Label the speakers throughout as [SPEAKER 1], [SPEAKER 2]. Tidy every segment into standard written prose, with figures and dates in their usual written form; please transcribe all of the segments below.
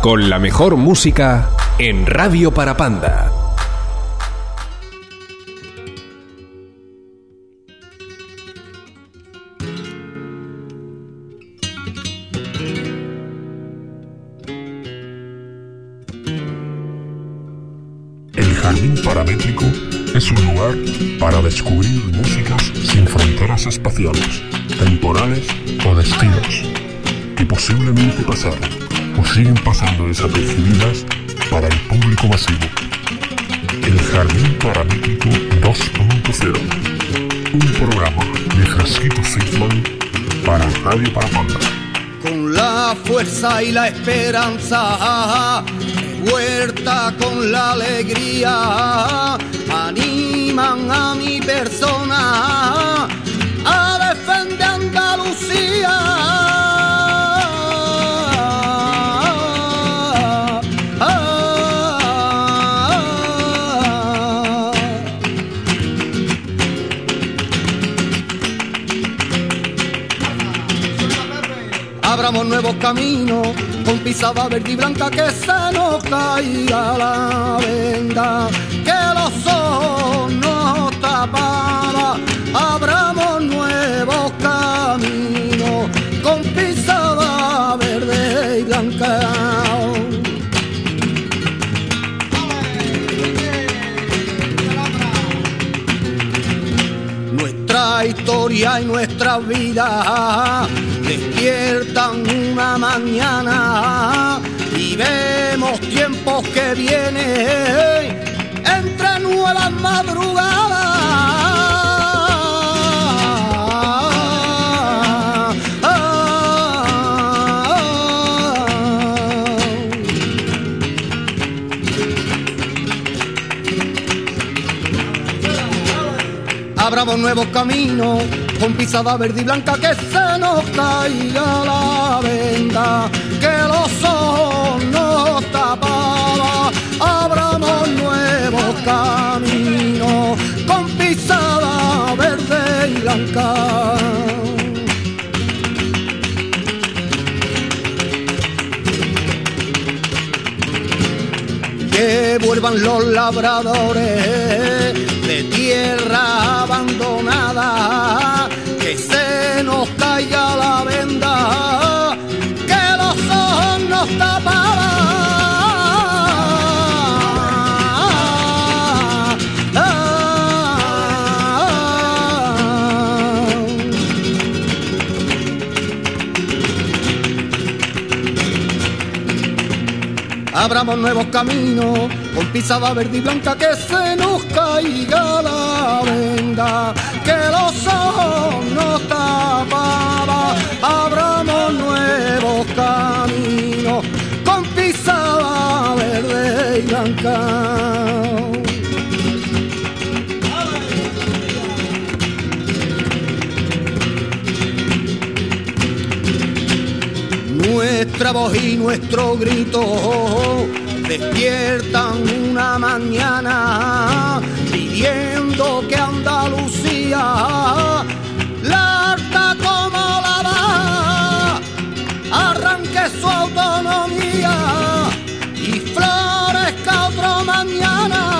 [SPEAKER 1] con la mejor música en Radio Parapanda.
[SPEAKER 2] El Jardín Paramétrico es un lugar para descubrir músicas sin fronteras espaciales, temporales o destinos, que posiblemente pasaron o siguen pasando desapercibidas para el público masivo. El Jardín Paramétrico 2.0, un programa de Frasquito Seidman para Radio Parapanda.
[SPEAKER 3] Con la fuerza y la esperanza, huerta con la alegría, animan a mi persona a defender Andalucía. Abramos nuevos caminos con pisada verde y blanca, que se nos caiga la venda, que los ojos nos tapaba. Abramos nuevos caminos con pisada verde y blanca. Nuestra historia y nuestra vida despiertan una mañana y vemos tiempos que vienen entre nuevas madrugadas. Abramos nuevos caminos con pisada verde y blanca, que se nos caiga la venda, que los ojos nos tapaba. Abramos nuevos caminos con pisada verde y blanca. Que vuelvan los labradores de tierra abandonada, que se nos caiga la venda, que los ojos nos tapaban. Abramos nuevos caminos con pisada verde y blanca, que se nos caiga la venda, que los ojos nos tapaba. Abramos nuevos caminos con pisada verde y blanca. Nuestra voz y nuestro grito despiertan una mañana pidiendo que Andalucía, larga como la va, arranque su autonomía y florezca otro mañana.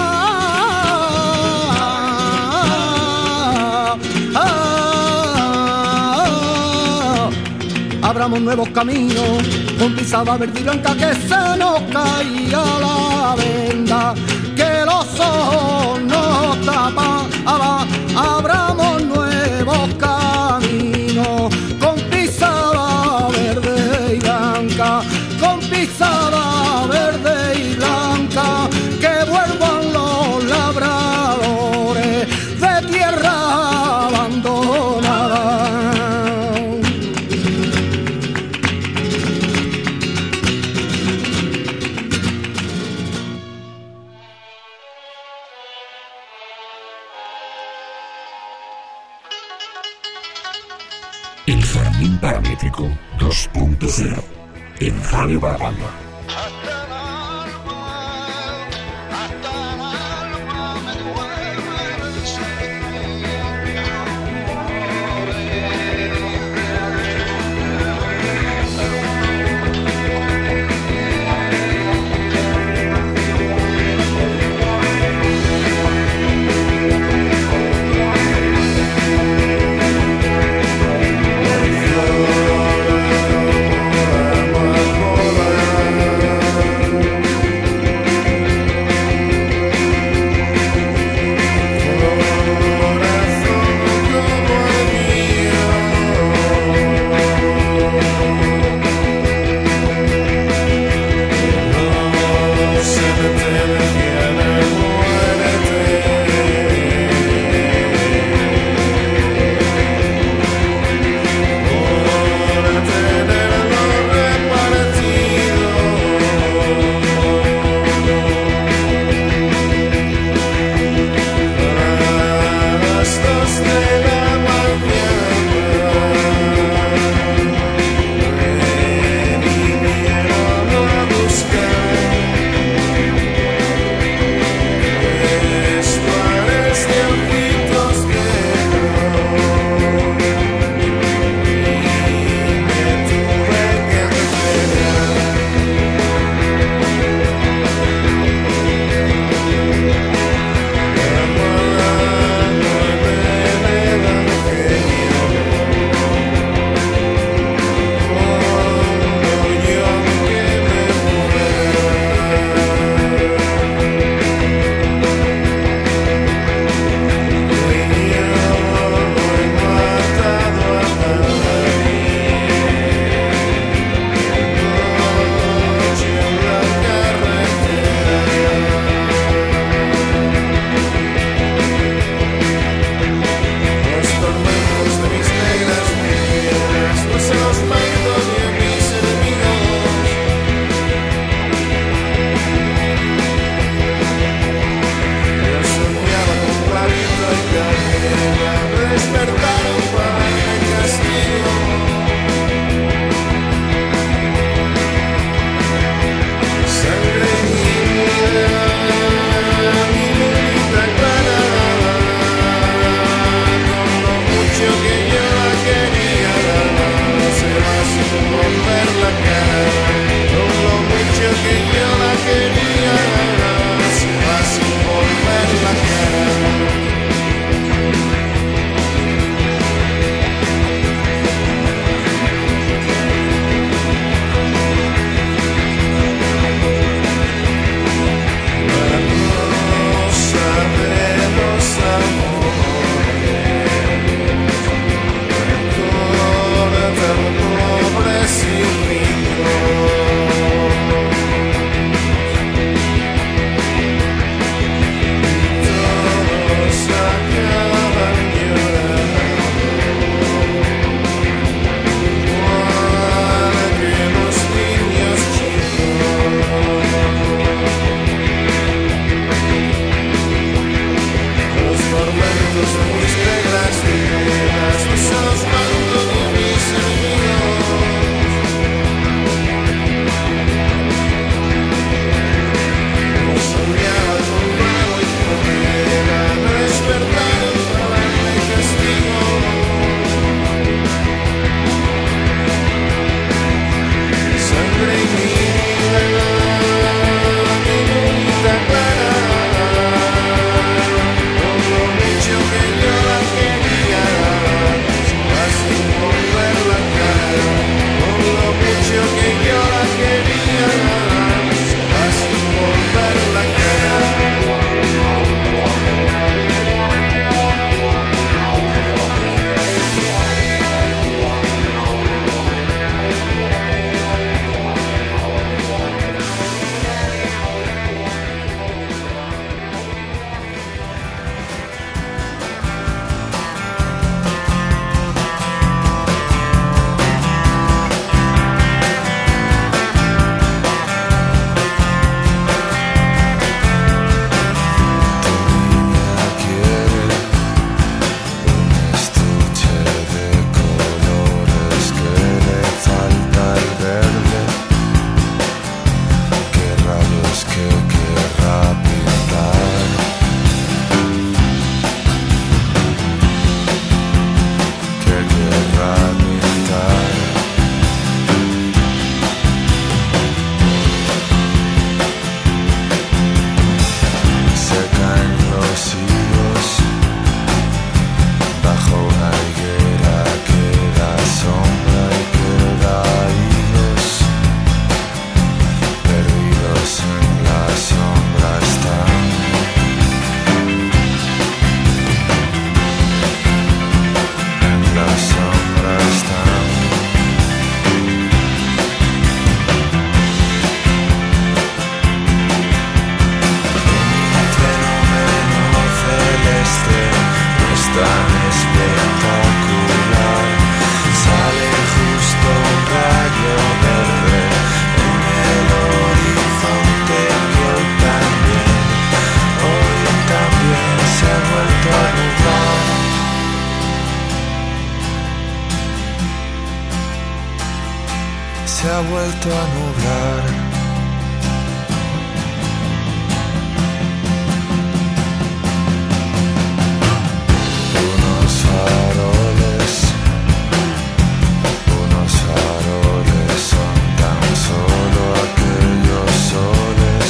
[SPEAKER 3] Abramos nuevos caminos con pisada verde y blanca, que se nos caiga la venda, que los ojos nos tapan. Abramos nuevos caminos con pisada verde y blanca, con pisada verde y blanca, que vuelvan los labradores de tierra abandonada.
[SPEAKER 2] El Jardín Paramétrico 2.0 en Radio Parapanda.
[SPEAKER 4] ha vuelto a nublar. Unos faroles son tan solo aquellos soles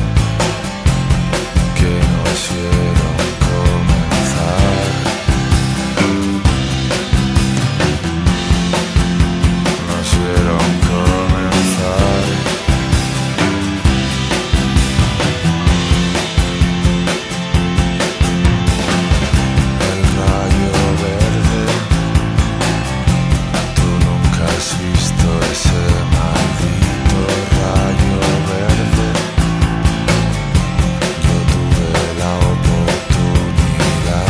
[SPEAKER 4] que nos vieron comenzar. Nos vieron comenzar. El rayo verde, tú nunca has visto ese maldito rayo verde. Yo tuve la oportunidad.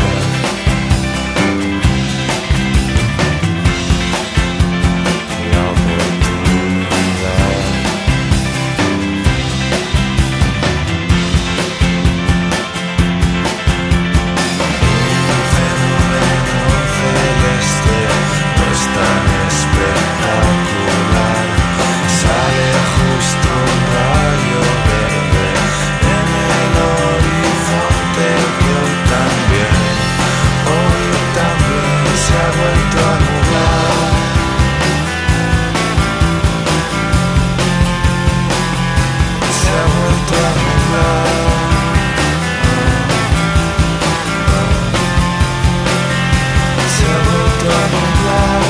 [SPEAKER 4] La oportunidad. Un fenómeno celeste no es tan espectacular. Sale justo un rayo verde en el horizonte que hoy también se ha vuelto a nublar. Se ha vuelto a nublar. Se ha vuelto a nublar.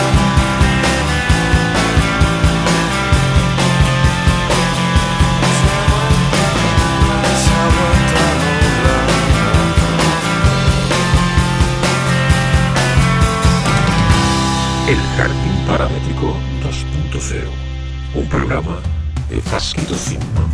[SPEAKER 4] Se ha vuelto a nublar.
[SPEAKER 2] El Jardín Paramétrico 2.0, un programa de Fasquito Cinema.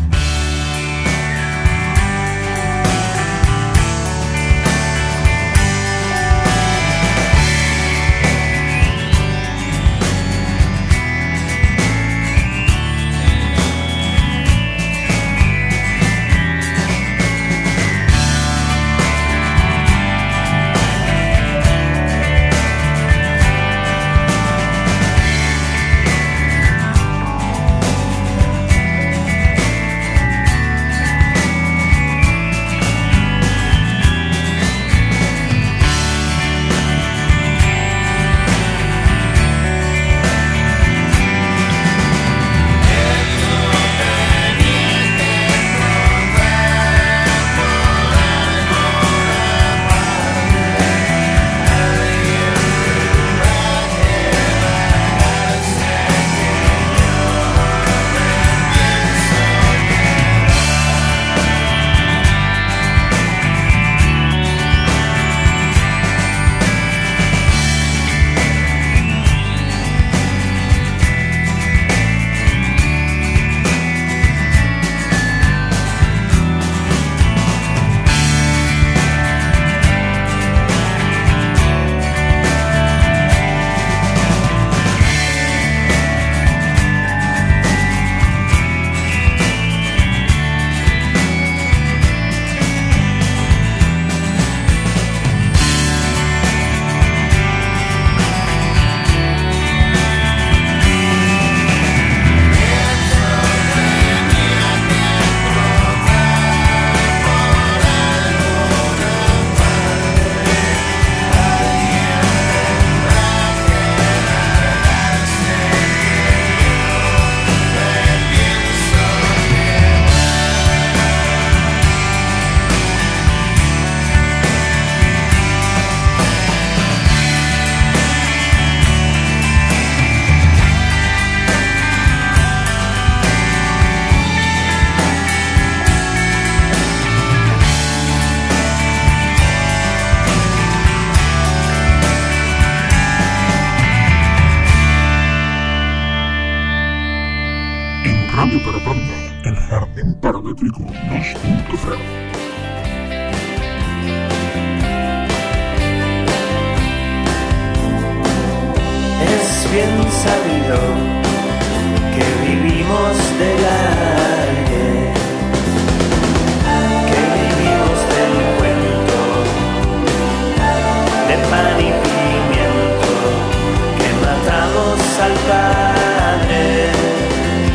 [SPEAKER 2] Radio para Panda, el Jardín Paramétrico 2.0.
[SPEAKER 5] Es bien sabido que vivimos del aire, que vivimos del cuento, de pan y pimiento, que matamos al padre.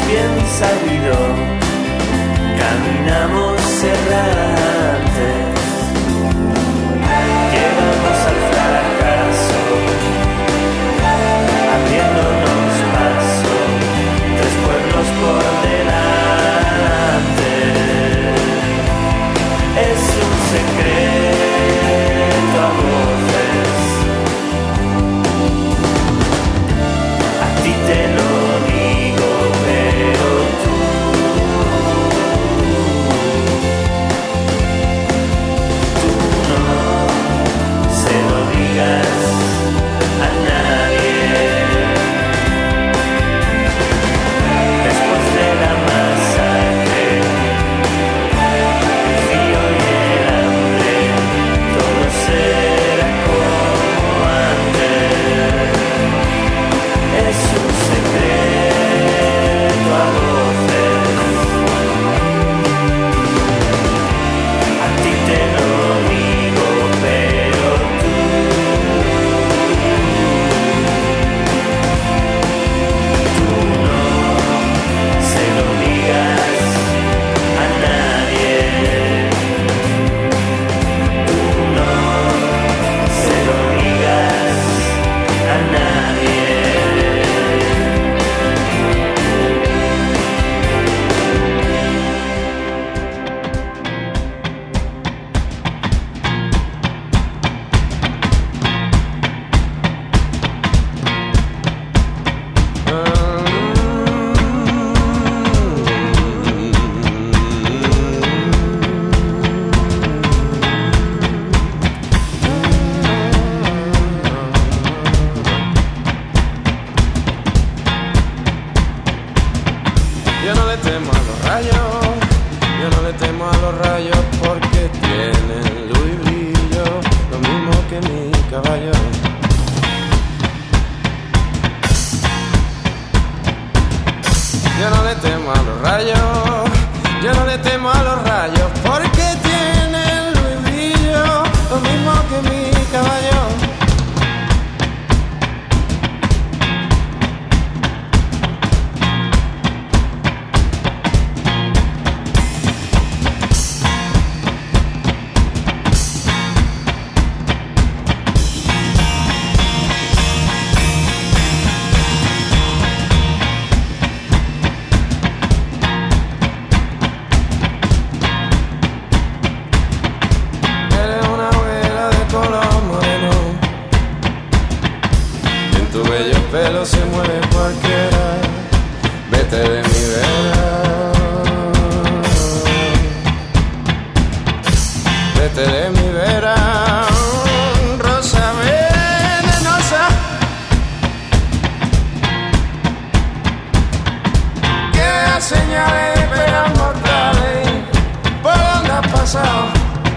[SPEAKER 5] bien sabido, caminamos errantes, llegamos al fracaso, abriéndonos paso, 3 pueblos por delante. Es un secreto a voces, a ti te lo digo, pero tú no se lo digas a nadie. Después de la masacre, el frío y el hambre, todo será como antes. Es un secreto a voces, a ti te lo digo, pero tú no se lo digas a nadie. Tú no se lo digas a nadie.
[SPEAKER 4] Yo no le temo a los rayos, yo no le temo a los rayos porque tienen luz y brillo, lo mismo que mi caballo. Yo no le temo a los rayos, yo no le temo a los rayos porque tienen luz y brillo, lo mismo que mi caballo. Eres una abuela de color moreno, en tu bello pelo se mueve cualquiera, vete de mi vera, vete de mi vera, rosa venenosa, que da señales de penas mortales, ¿por dónde has pasado?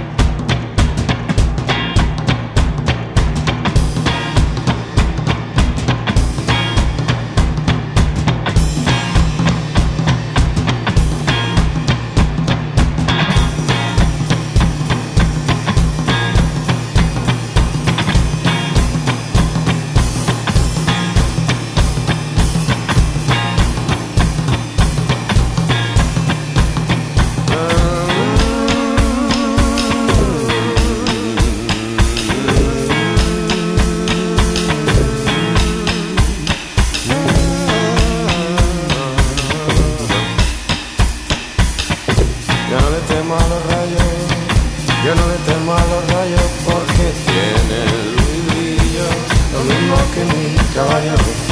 [SPEAKER 4] Yo no le temo a los rayos, yo no le temo a los rayos porque tiene luz y brillo, lo mismo que mi caballo.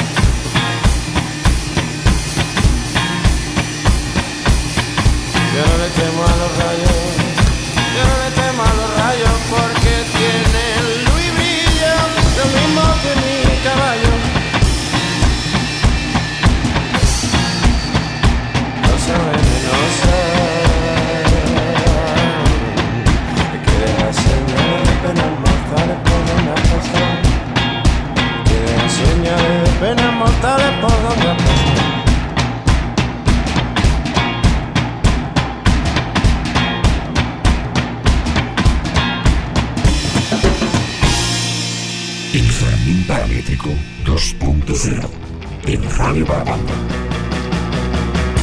[SPEAKER 4] Yo no le temo a los rayos, yo no le temo a los rayos porque tiene luz y brillo, lo mismo que mi caballo. Rosa venenosa, que deja señales de penas mortales por donde ha pasado, que deja señales de penas mortales por donde ha pasado.
[SPEAKER 2] El Jardín Paramétrico 2.0 en Radio Parapanda.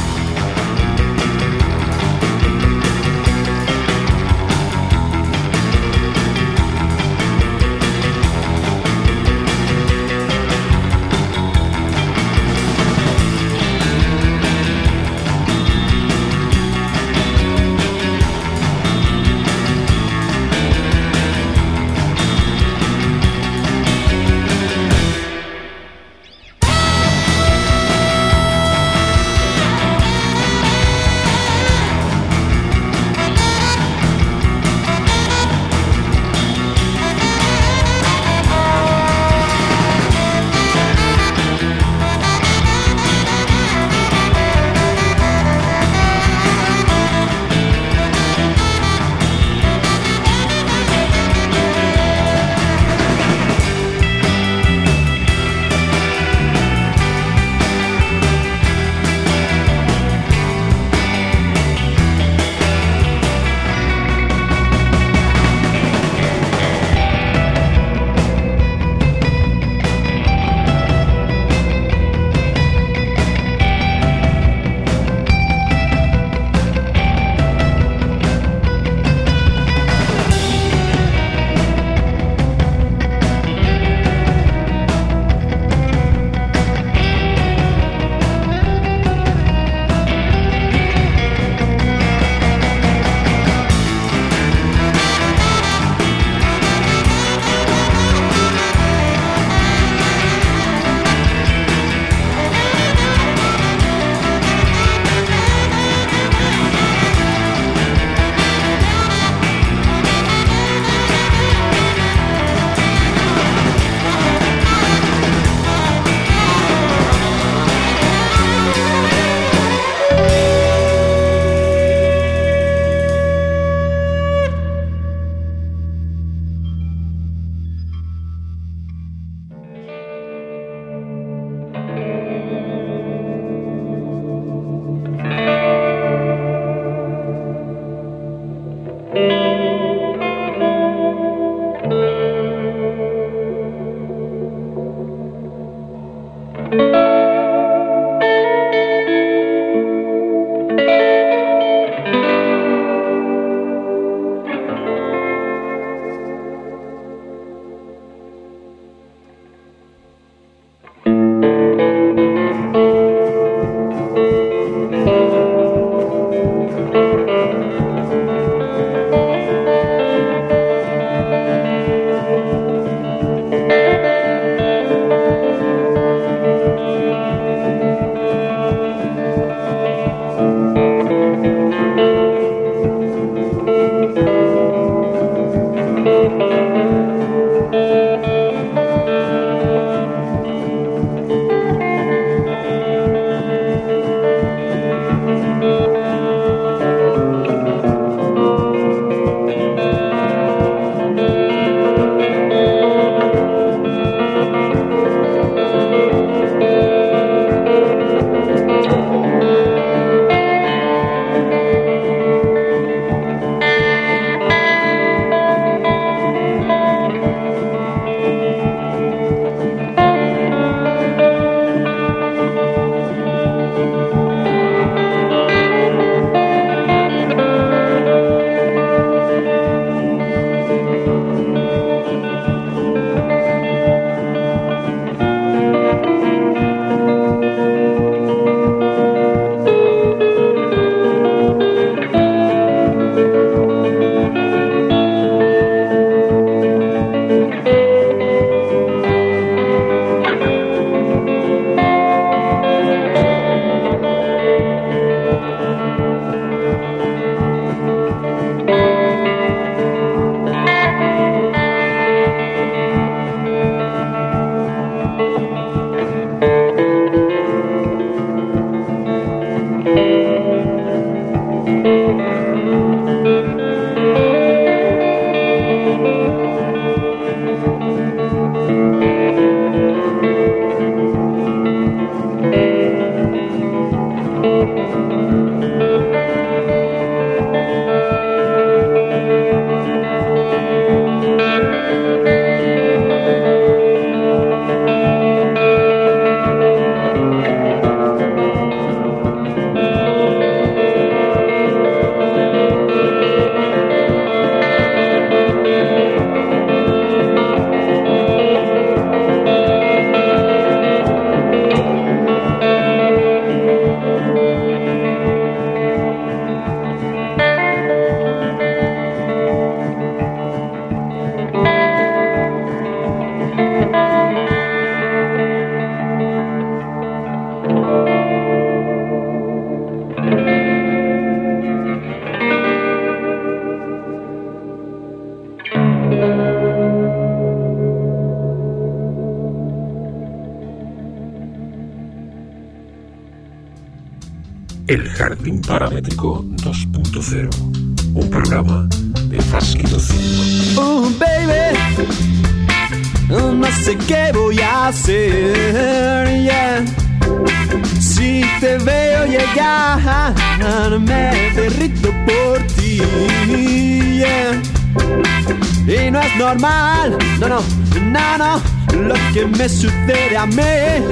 [SPEAKER 2] El Jardín Paramétrico 2.0, un programa de Fasquito 5.
[SPEAKER 3] Baby, no sé qué voy a hacer, yeah. Si te veo llegar, me derrito por ti, yeah. Y no es normal, no, lo que me sucede a mí.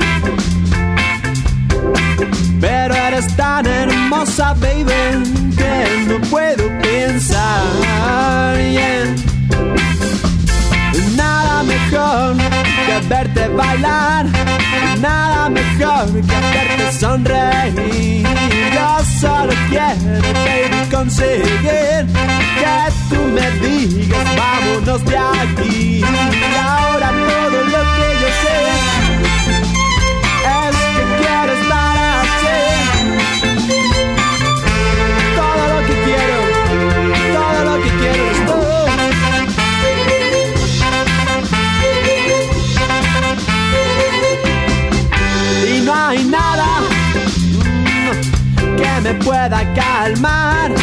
[SPEAKER 3] Pero eres tan hermosa, baby, que no puedo pensar, yeah. Nada mejor que verte bailar, nada mejor que verte sonreír. Yo solo quiero, baby, conseguir que tú me digas, vámonos de aquí. Y ahora todo lo que yo sé es que quiero estar así. Todo lo que quiero es tú. Y no hay nada que me pueda calmar,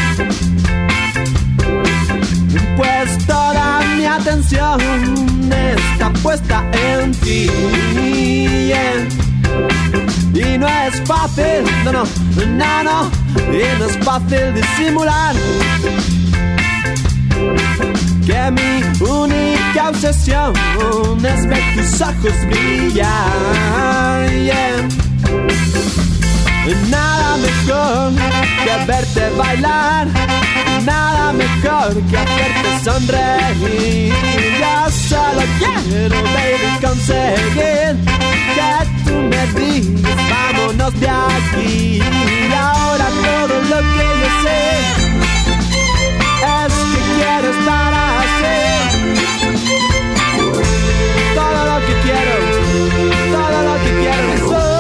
[SPEAKER 3] pues toda mi atención está puesta en ti, yeah. Y no es fácil, no, y no es fácil disimular que mi única obsesión es ver tus ojos brillar, yeah. Nada mejor que verte bailar, nada mejor que hacerte sonreír. Yo solo quiero, baby, conseguir que tú me digas, vámonos de aquí. Y ahora todo lo que yo sé es que quiero estar así. Todo lo que quiero es tú.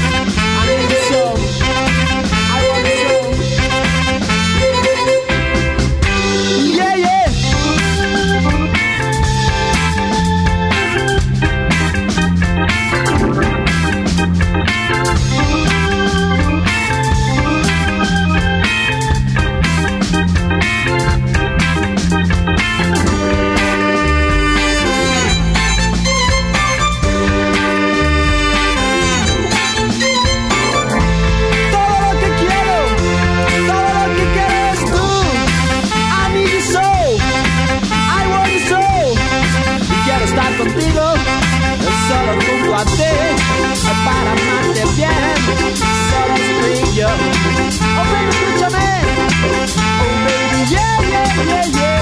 [SPEAKER 3] Contigo, solo junto a ti, para amarte bien, solo estoy yo. Oh baby, escúchame. Oh baby, yeah.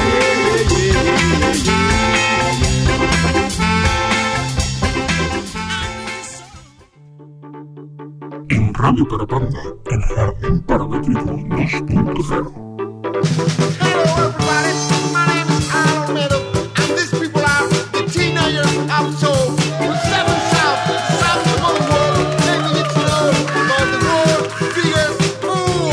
[SPEAKER 2] En Radio Parapanda, el Jardín Paramétrico 2.0.
[SPEAKER 4] Hello everybody, my name is Alan Meadow, and these people are the teenagers of soul. From 7 South of the world, making it know about the world's biggest fool.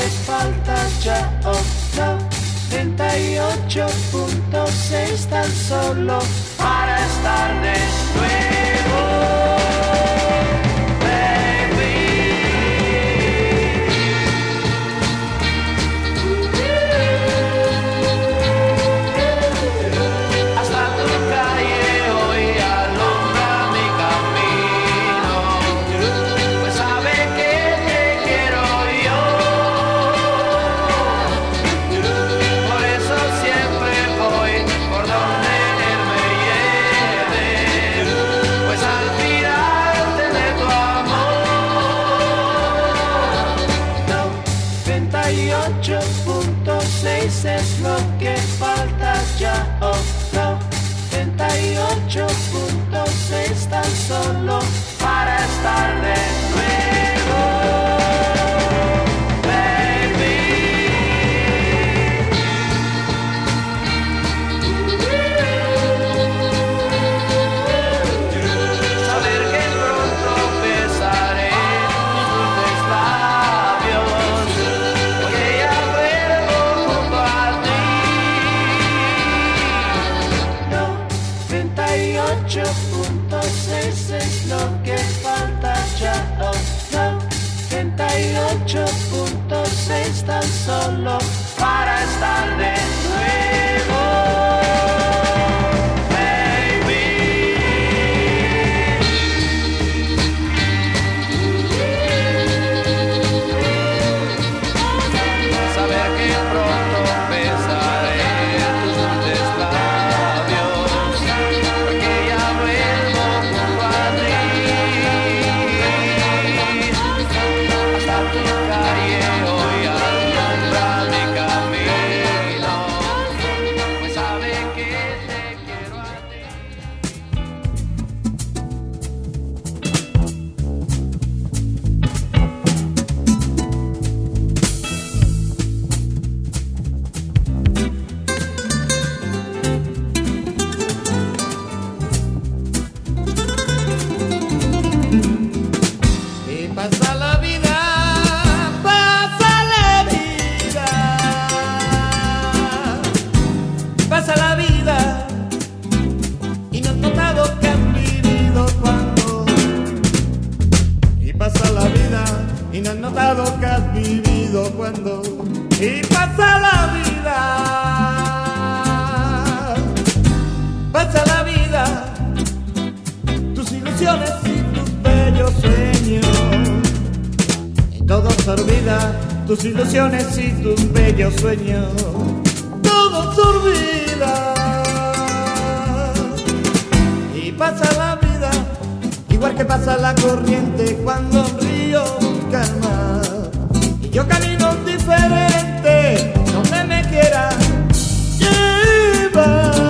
[SPEAKER 5] falta ya. Oh, 98.6 tan solo para estar de nuevo. Es lo que falta ya. Oh, 98.6 tan solo para estar de nuevo. Es lo que falta ya. Oh, 98.6 tan solo para estar de nuevo.
[SPEAKER 6] Tus ilusiones y tus bellos sueños, todo se olvida. Y pasa la vida, igual que pasa la corriente cuando un río calma. Y yo camino diferente, donde me quiera llevar.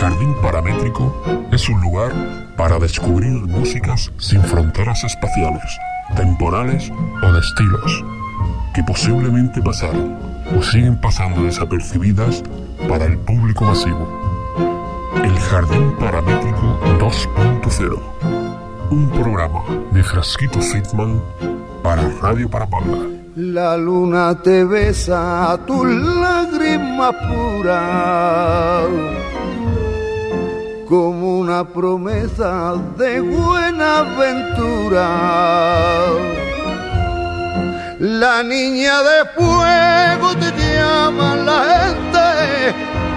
[SPEAKER 2] Jardín Paramétrico es un lugar para descubrir músicas sin fronteras espaciales, temporales o de estilos, que posiblemente pasaron o siguen pasando desapercibidas para el público masivo. El Jardín Paramétrico 2.0, un programa de Frasquito Sweetman para Radio Parapanda.
[SPEAKER 3] La luna te besa tus lágrimas puras, como una promesa de buena aventura. La niña de fuego te llama la gente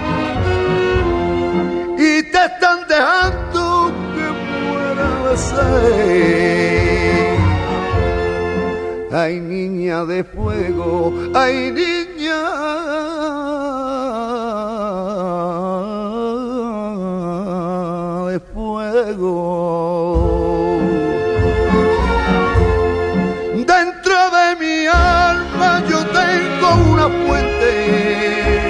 [SPEAKER 3] y te están dejando que muera de sed. Ay, niña de fuego, ay, niña de fuego. Dentro de mi alma yo tengo una fuente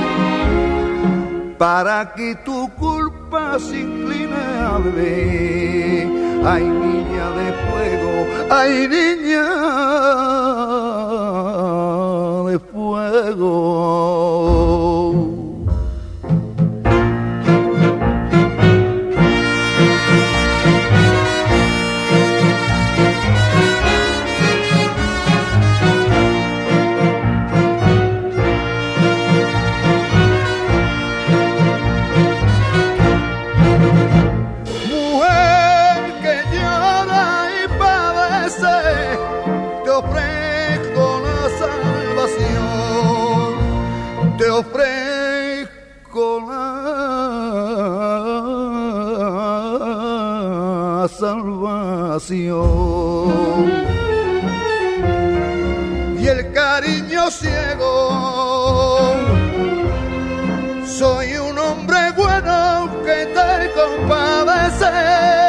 [SPEAKER 3] para que tu culpa se incline a beber. Ay, niña de fuego, ay, niña de fuego. Te ofrezco la salvación y el cariño ciego. Soy un hombre bueno que te compadece.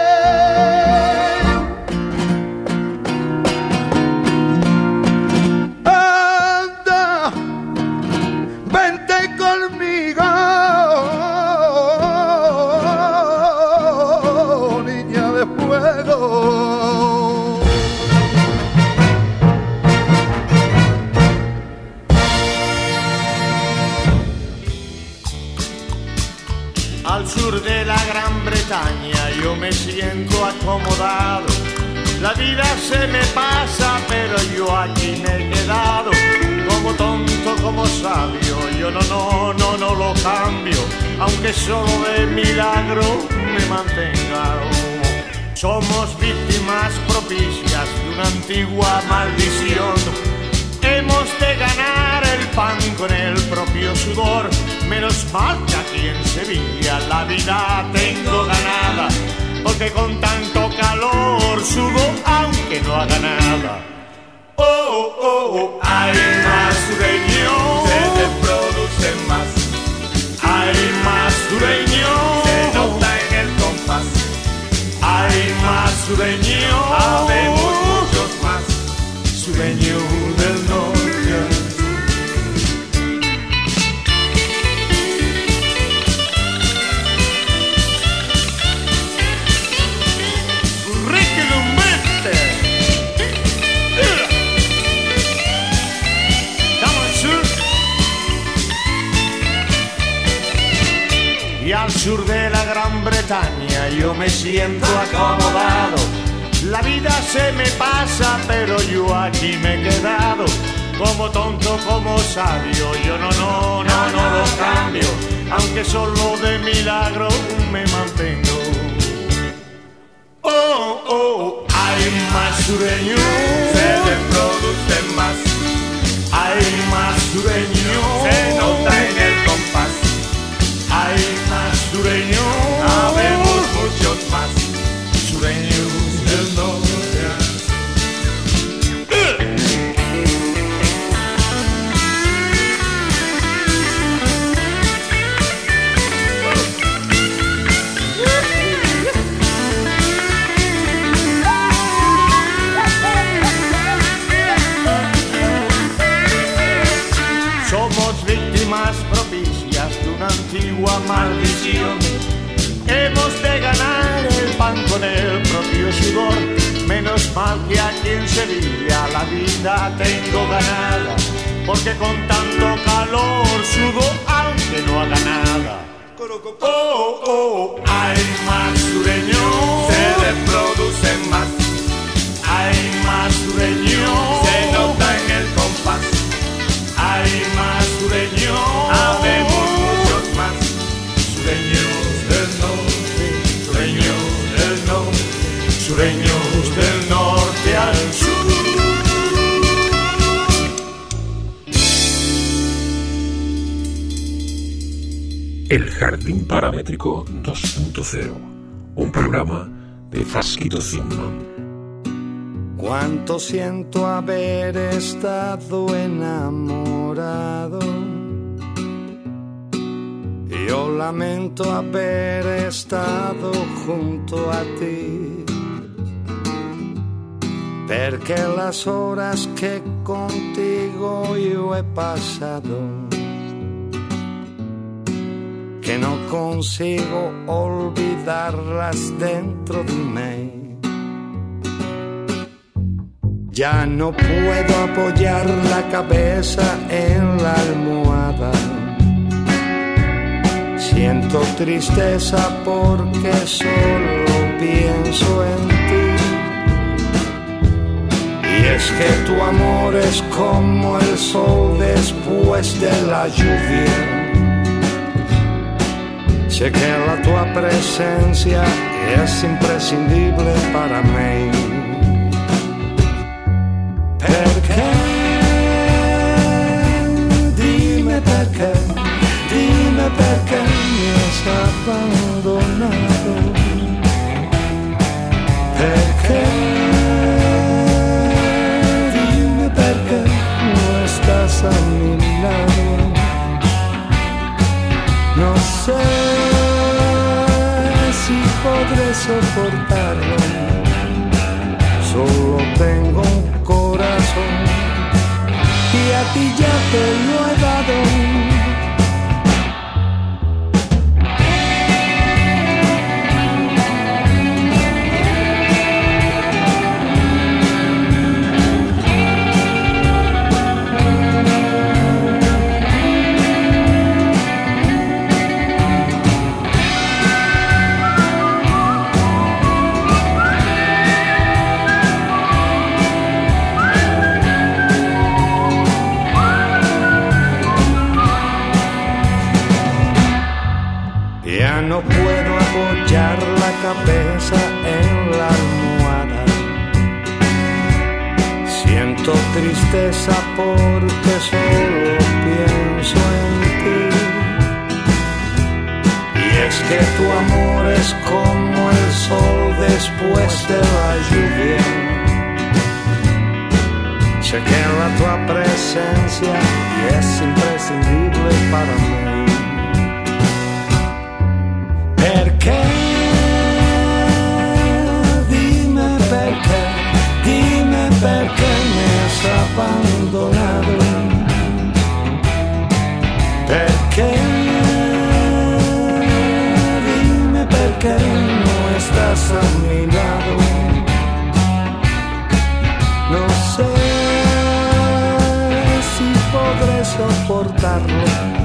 [SPEAKER 6] Al sur de la Gran Bretaña yo me siento acomodado. La vida se me pasa, pero yo aquí me he quedado. Como tonto, como sabio, yo no lo cambio. Aunque solo de milagro me mantenga. Somos víctimas propicias de una antigua maldición. Hemos de ganar el pan con el propio sudor. Menos mal que aquí en Sevilla la vida tengo ganada, porque con tanto calor sudo aunque no haga nada. Oh, oh, oh, hay más sureños, se reproducen más. Hay más sureños, se nota en el compás. Hay más sureños, habemos muchos más. Sureños del norte. Y al sur de la Gran Bretaña yo me siento acomodado. La vida se me pasa, pero yo aquí me he quedado. Como tonto, como sabio, yo no lo cambio. Aunque solo de milagro me mantengo. Oh, oh, hay más sureños, se reproducen más. Hay más sureños, se nota en el compás. Hay más sureños, habemos muchos más. Sureños del norte.
[SPEAKER 7] igual que aquí en Sevilla, la vida tengo ganada, porque con tanto calor sudo aunque no haga nada. Oh, oh, hay más sureños, se reproducen más. Hay más sureños, se nota en el compás. Hay más sureños, habemos muchos más. Sureños del norte, sureños del norte, sureños del norte al sur.
[SPEAKER 2] El Jardín Paramétrico 2.0, un programa de Frasquito Zinman.
[SPEAKER 3] Cuánto siento haber estado enamorado. Yo lamento haber estado junto a ti, perché las horas que contigo yo he pasado, que no consigo olvidarlas dentro de mí. Ya no puedo apoyar la cabeza en la almohada. Siento tristeza porque solo pienso en ti. Y es que tu amor es como el sol después de la lluvia. Sé que la tua presencia es imprescindible para mí. Perché? Dime perché, dime perché mi has abbandonato. Perché? Dime perché no estás a mi lado. No sé si podré soportarlo. Solo tengo un corazón y a ti ya te lo he dado. No puedo apoyar la cabeza en la almohada. Siento tristeza porque solo pienso en ti. Y es que tu amor es como el sol después de la lluvia. Sé que la tua presencia es imprescindible para mí. Perché? Dime perché, dime perché me has abbandonato. Perché? Dime perché no estás a mi lado. No sé si podré soportarlo.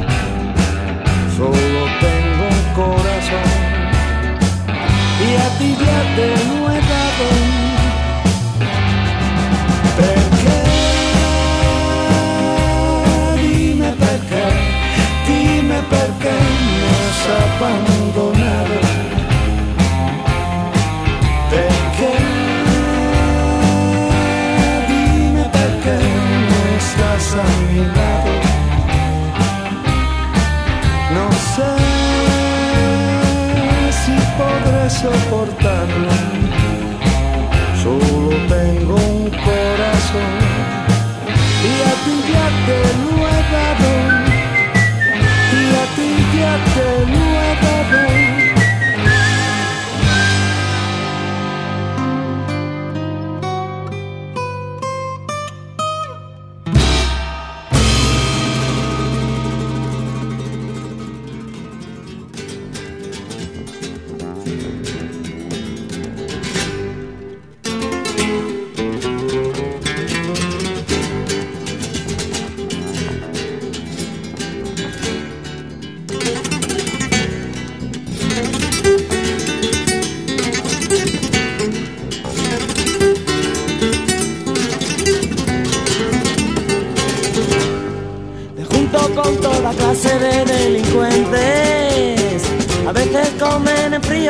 [SPEAKER 3] Solo tengo un corazón y a ti ya te lo he dado. Perché? Dime perché, dime perché me has abbandonato. Perché? Dime perché no estás a mi lado. No sé si podré soportarlo. Solo tengo un corazón y a ti ya te lo he dado. Y a ti ya te lo he dado.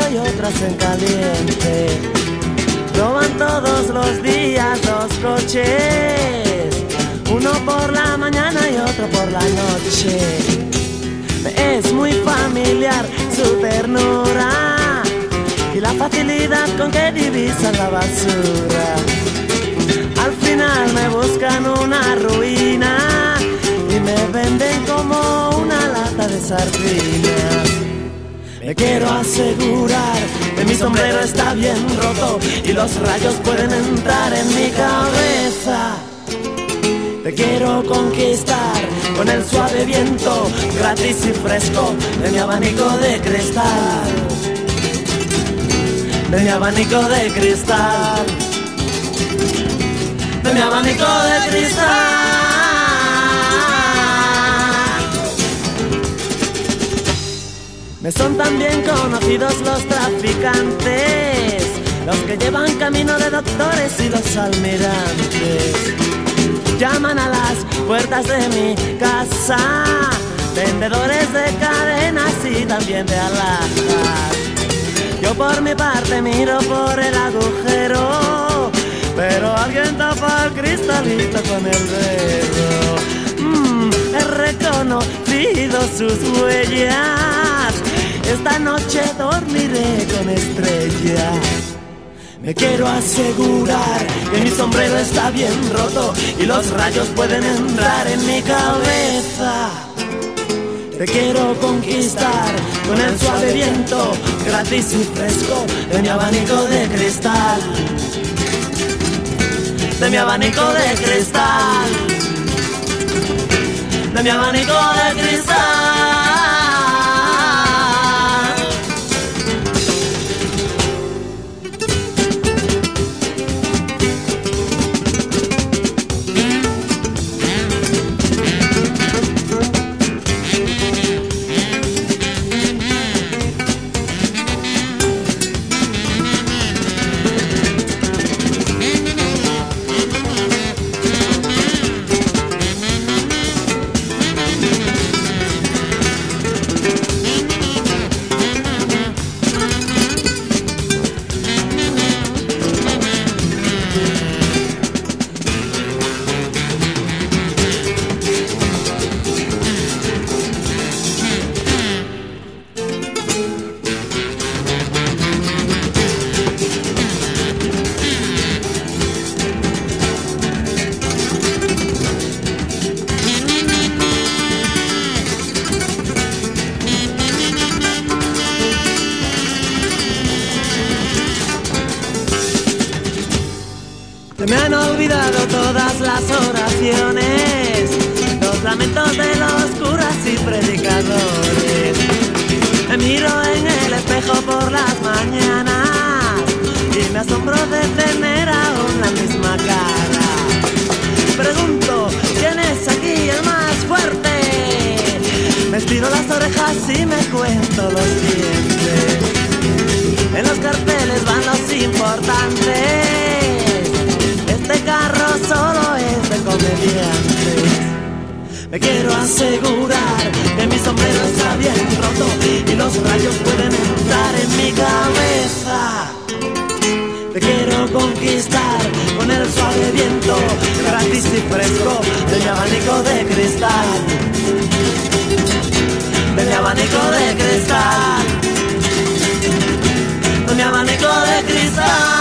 [SPEAKER 5] y otras en caliente. Roban todos los días dos coches, uno por la mañana y otro por la noche. Es muy familiar su ternura y la facilidad con que divisan la basura. Al final me buscan una ruina y me venden como una lata de sardinas. Me quiero asegurar que mi sombrero está bien roto y los rayos pueden entrar en mi cabeza. Te quiero conquistar con el suave viento gratis y fresco de mi abanico de cristal. De mi abanico de cristal. De mi abanico de cristal. Me son también conocidos los traficantes, los que llevan camino de doctores y los almirantes. Llaman a las puertas de mi casa, vendedores de cadenas y también de alhajas. Yo por mi parte miro por el agujero, pero alguien tapa el cristalito con el dedo. He reconocido sus huellas, esta noche dormiré con estrellas. Me quiero asegurar que mi sombrero está bien roto y los rayos pueden entrar en mi cabeza. Te quiero conquistar con el suave viento gratis y fresco de mi abanico de cristal. De mi abanico de cristal. De mi abanico de cristal. Me han olvidado todas las oraciones, los lamentos de los curas y predicadores. Me miro en el espejo por las mañanas y me asombro de tener aún la misma cara. Pregunto, ¿quién es aquí el más fuerte? Me estiro las orejas y me cuento los dientes. En los carteles van los importantes. Este carro solo es de comediantes. Me quiero asegurar que mi sombrero está bien roto y los rayos pueden entrar en mi cabeza. Te quiero conquistar con el suave viento gratis y fresco de mi abanico de cristal. De mi abanico de cristal. De mi abanico de cristal.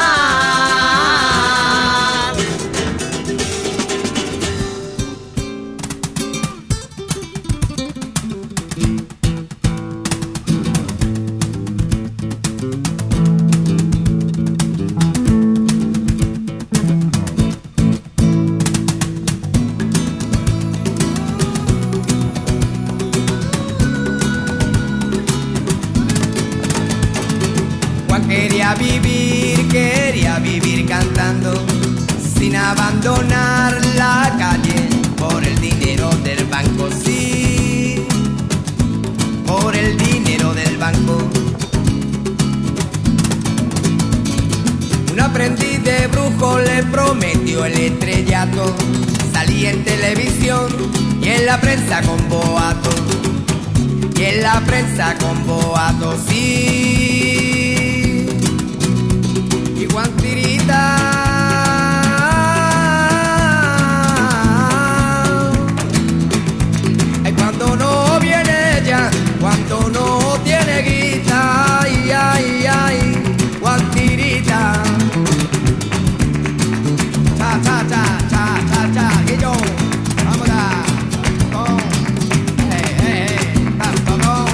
[SPEAKER 8] Quería vivir cantando, sin abandonar la calle, por el dinero del banco, sí, por el dinero del banco. Un aprendiz de brujo le prometió el estrellato, salí en televisión y en la prensa con boato. y en la prensa con boatos sí. Y Guantirita, ay, cuando no viene ella, cuando no tiene guita, ay, ay, ay, Guantirita. Cha, cha, cha, cha, cha, cha, que yo, vamos a, con, tanto con,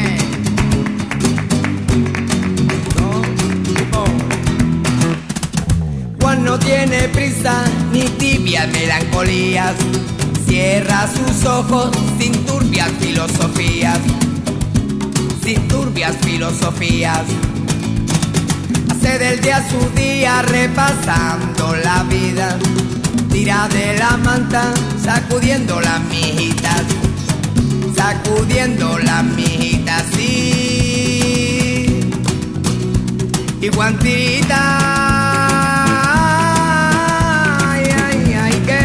[SPEAKER 8] Juan no tiene prisa ni tibias melancolías, cierra sus ojos sin turbias filosofías, sin turbias filosofías. Hace del día su día repasando la vida, tira de la manta sacudiendo las mijitas, sacudiendo las mijitas, sí. Y Guantirita, ay, ay, ay, que,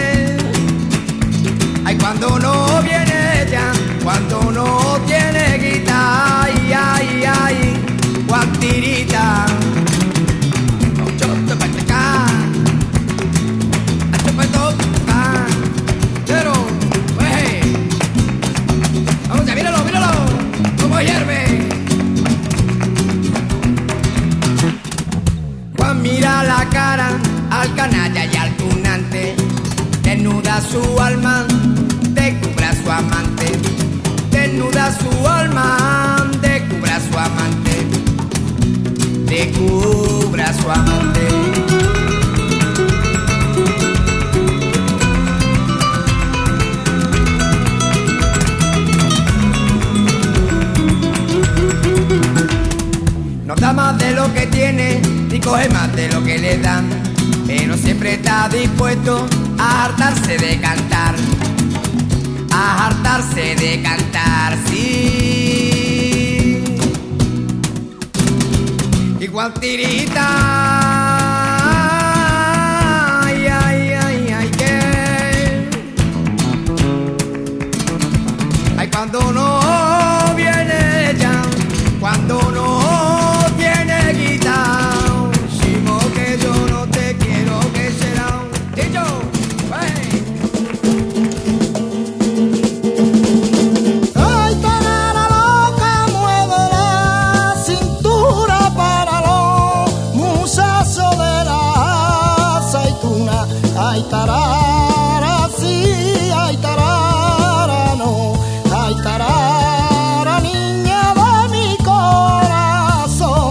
[SPEAKER 8] ay, cuando no viene ella, cuando no tiene guita, ay, ay, ay, Guantirita. Pero, vamos, míralo, míralo, cómo hierve. Juan mira la cara al canalla y al tunante, desnuda su alma, descubra su amante, desnuda su alma, descubra su amante, descubra su amante. No da más de lo que tiene, ni coge más de lo que le dan, pero siempre está dispuesto a hartarse de cantar, a hartarse de cantar, sí. Y Guantirita, ay, ay, ay, ay, que, ay, cuando no viene ella, cuando no tiene guita, Shimo, que yo no te quiero, que será un dicho,
[SPEAKER 3] Ay, tarara loca, mueve la cintura para los muchachos de la aceituna. Ay, tarara sí, ay, tarara no, ay, tarara niña de mi corazón.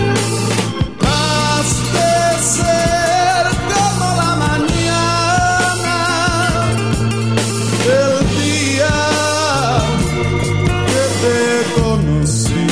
[SPEAKER 3] Has de ser como la mañana, el día que te conocí.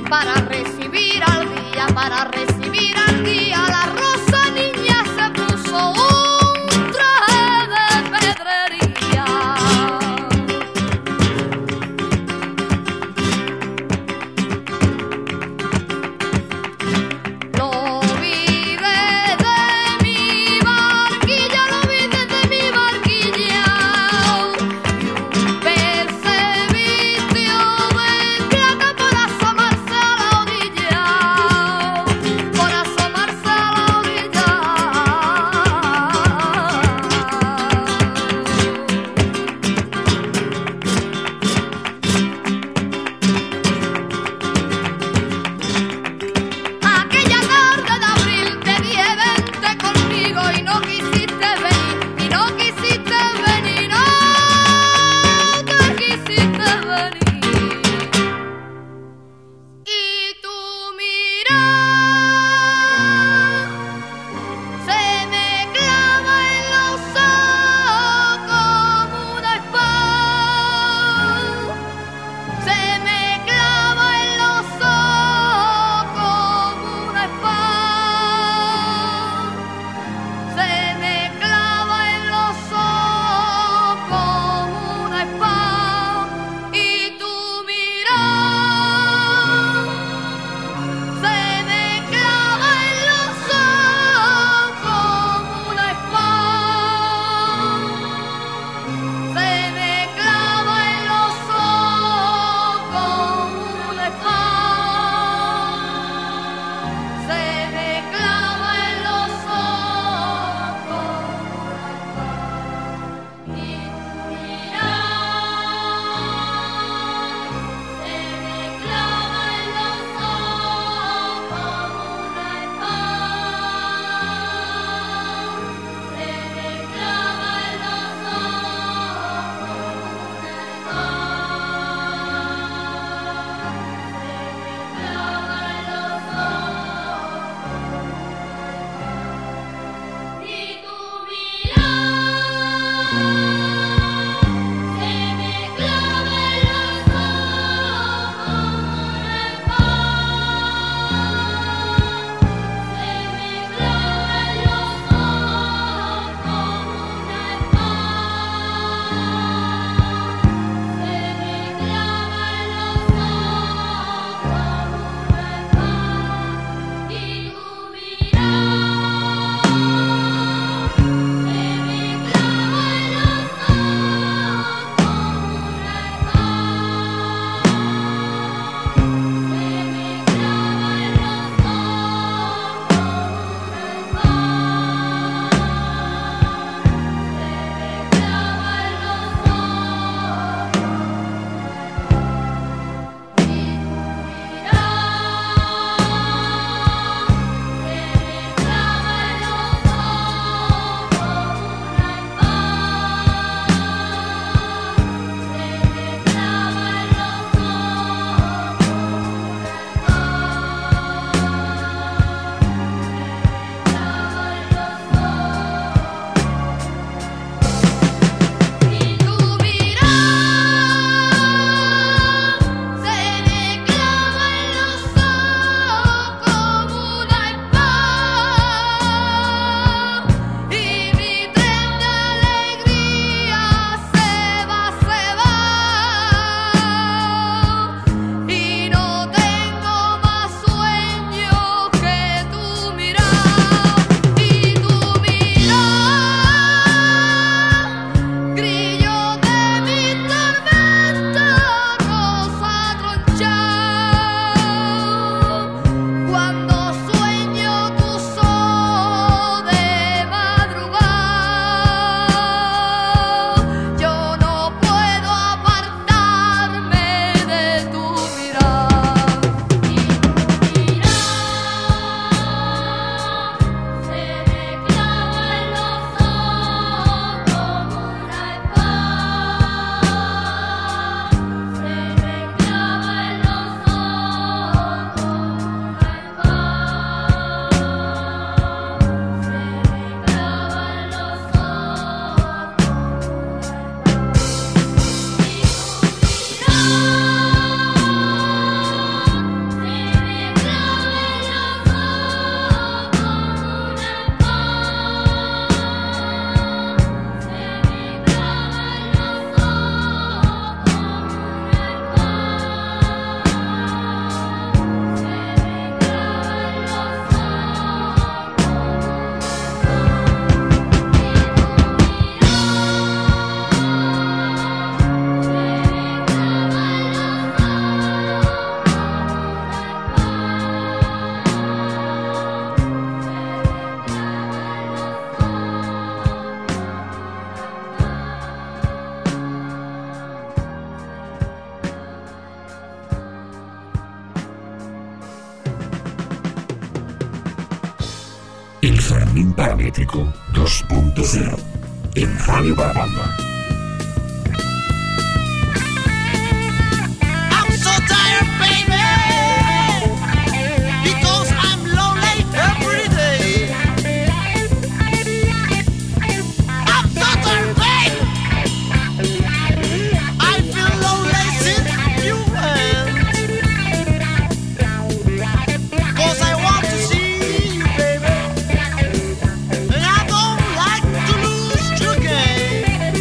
[SPEAKER 9] para recibir al guía, para recibir al guía. La rosa niña se puso un traje de pedrería. Lo vi desde mi barquilla, lo vi desde mi barquilla. Y un pez se vistió de plata por asomarse a la orilla, por asomarse a
[SPEAKER 2] Jardín Paramétrico 2.0 en Radio Parapanda.
[SPEAKER 10] I'm so tired, baby, because I'm lonely every day. I'm so tired, baby, I feel lonely since you went. 'Cause I want to see you, baby, and I don't like to lose you again.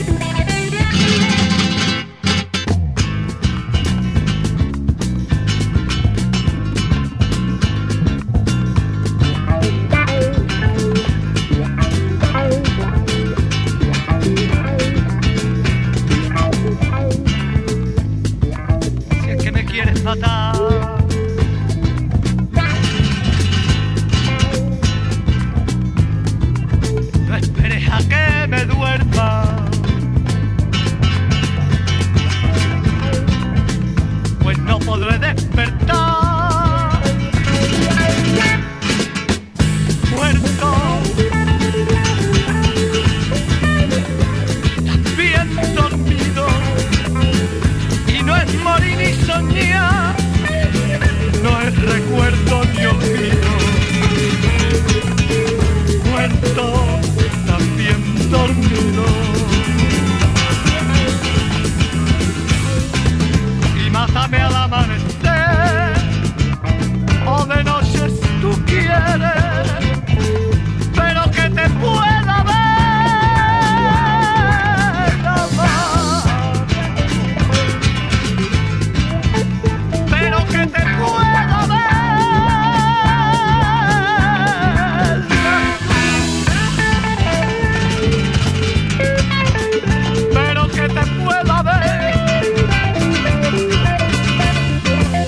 [SPEAKER 7] Si es que me quieres matar, no esperes a que me duerma, pues no podré despertar. Muerto, bien dormido, y no es morir ni soñar, no es recuerdo ni olvido. Muerto, también dormido, y mátame al amanecer, o de noche si tú quieres, pero que te pueda ver, amar. Pero que te pueda ver, pero que te pueda ver,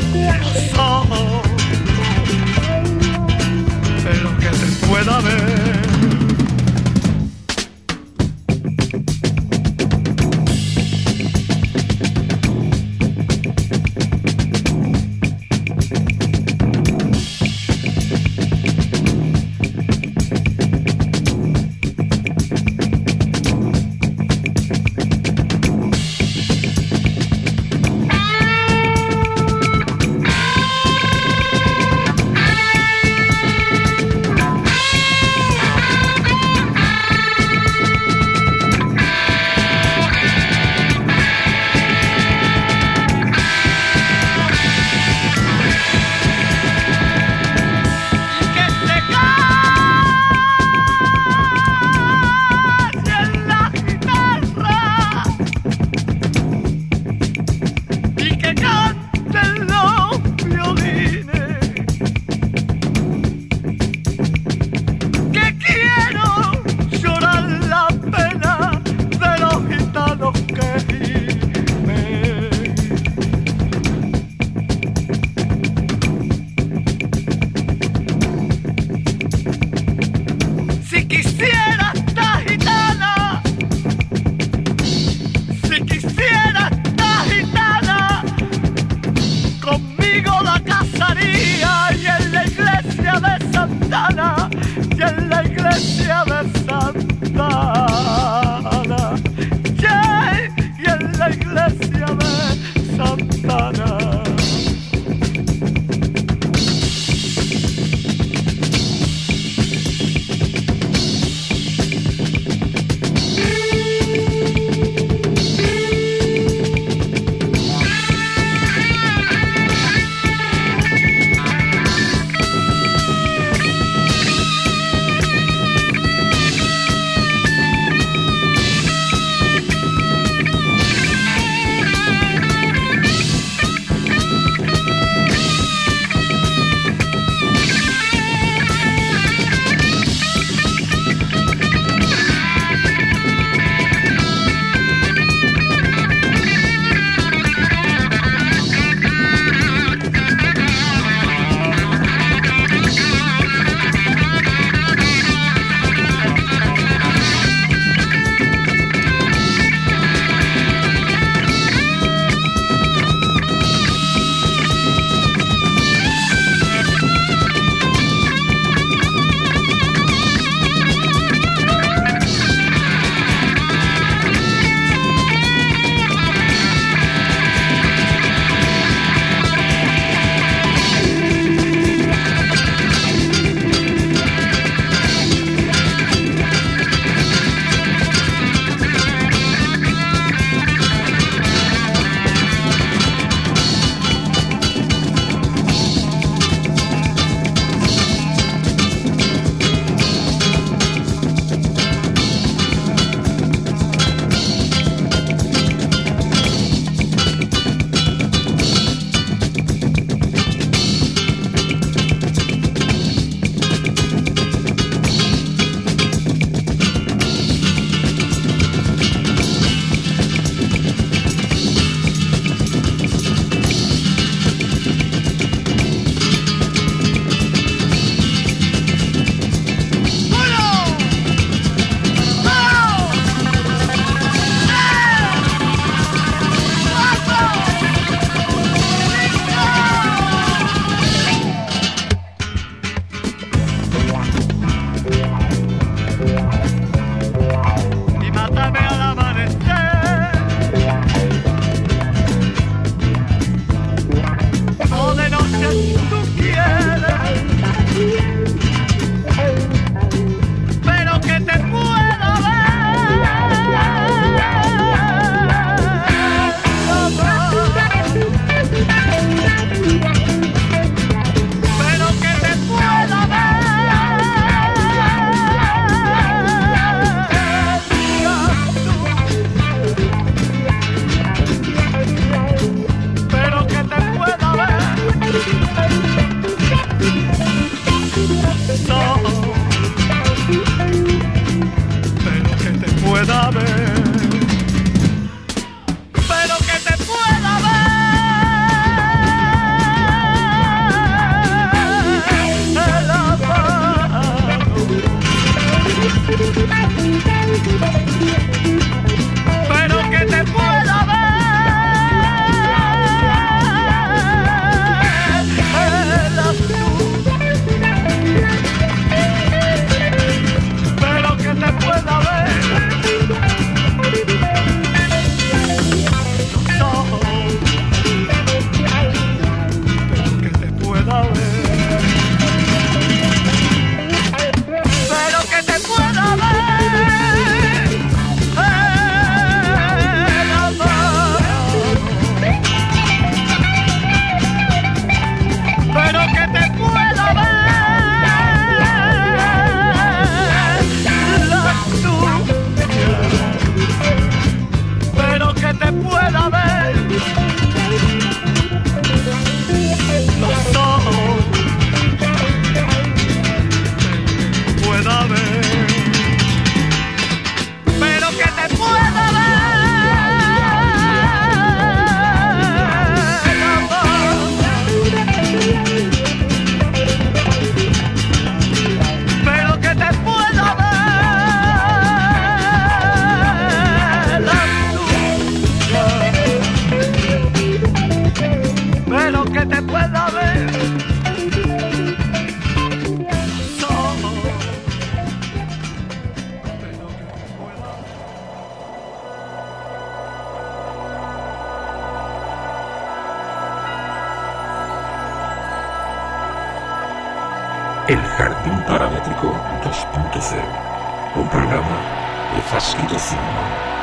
[SPEAKER 2] El Jardín Paramétrico 2.0, un programa de Fasquito Cinema.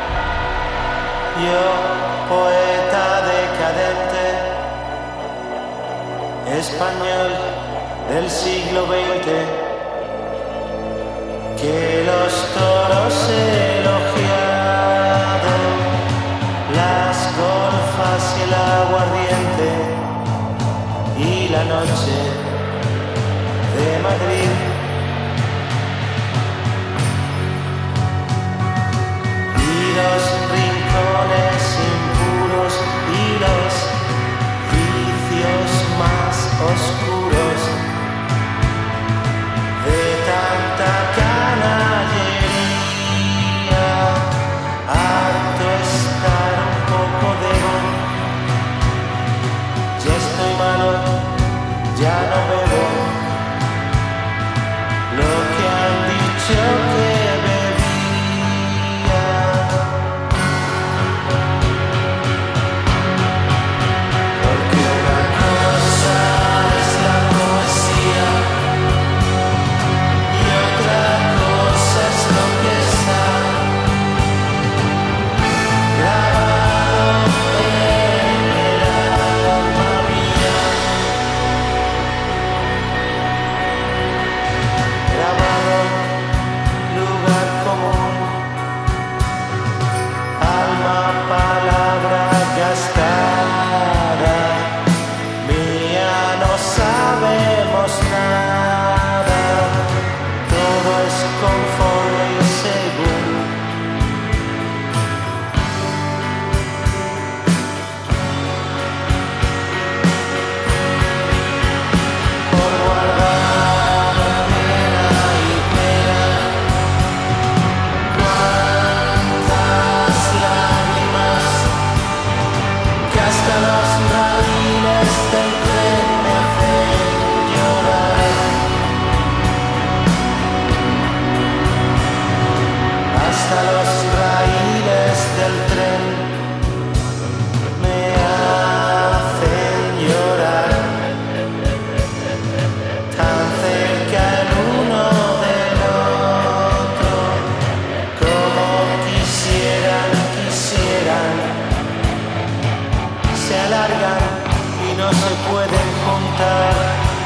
[SPEAKER 11] Yo, poeta decadente, español del siglo XX, que los toros elogiado, las golfas y el aguardiente y la noche de Madrid. Y los rincones impuros y los vicios más oscuros de tanta canallería. Harto estar un poco de ya estoy malo, ya no bebo lo que han dicho que bebía. Porque una cosa es la poesía y otra cosa es lo que está grabado en el alma mía. Grabado, lugar común, alma, palabra gastada, mía no sabemos nada, todo es conforme y según. Por guardar pena y pena, cuántas lágrimas que hasta los raíles del tren me hacen llorar. Hasta los raíles del tren me hacen llorar. Tan cerca el uno del otro, como quisieran, se alargan y no se pueden juntar.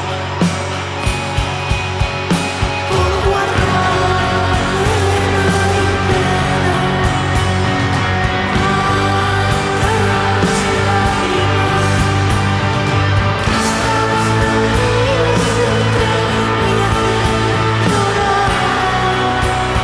[SPEAKER 11] Por guardar pena y pena, cuántas lágrimas que hasta los raíles del tren me hacen llorar.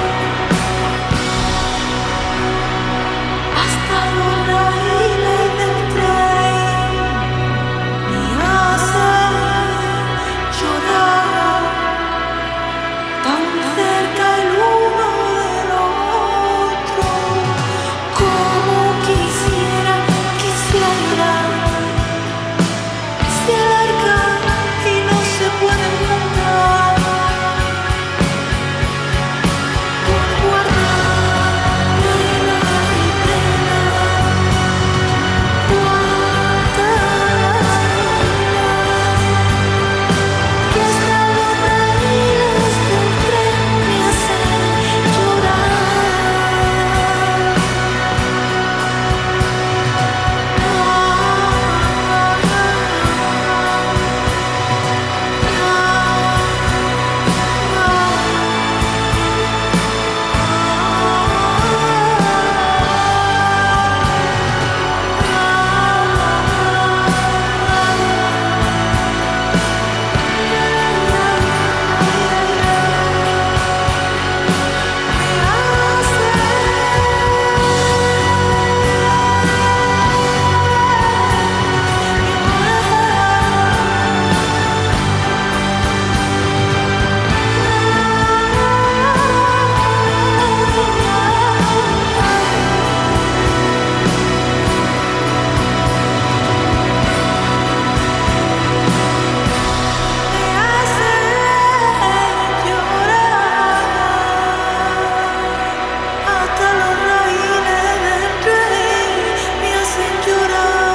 [SPEAKER 11] Hasta los raíles del tren me hacen llorar. Tan cerca el uno del otro, como quisiera, se alargan y no se pueden juntar. Por guardar pena y pena, cuántas lágrimas que hasta los raíles del tren me hacen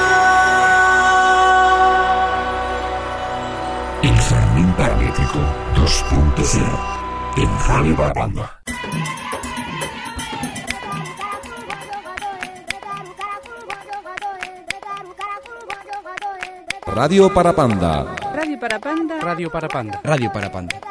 [SPEAKER 2] El Jardín Paramétrico 2.0 en Radio Parapanda.
[SPEAKER 1] Radio Parapanda.
[SPEAKER 12] Radio Parapanda.
[SPEAKER 1] Radio Parapanda. Radio Parapanda.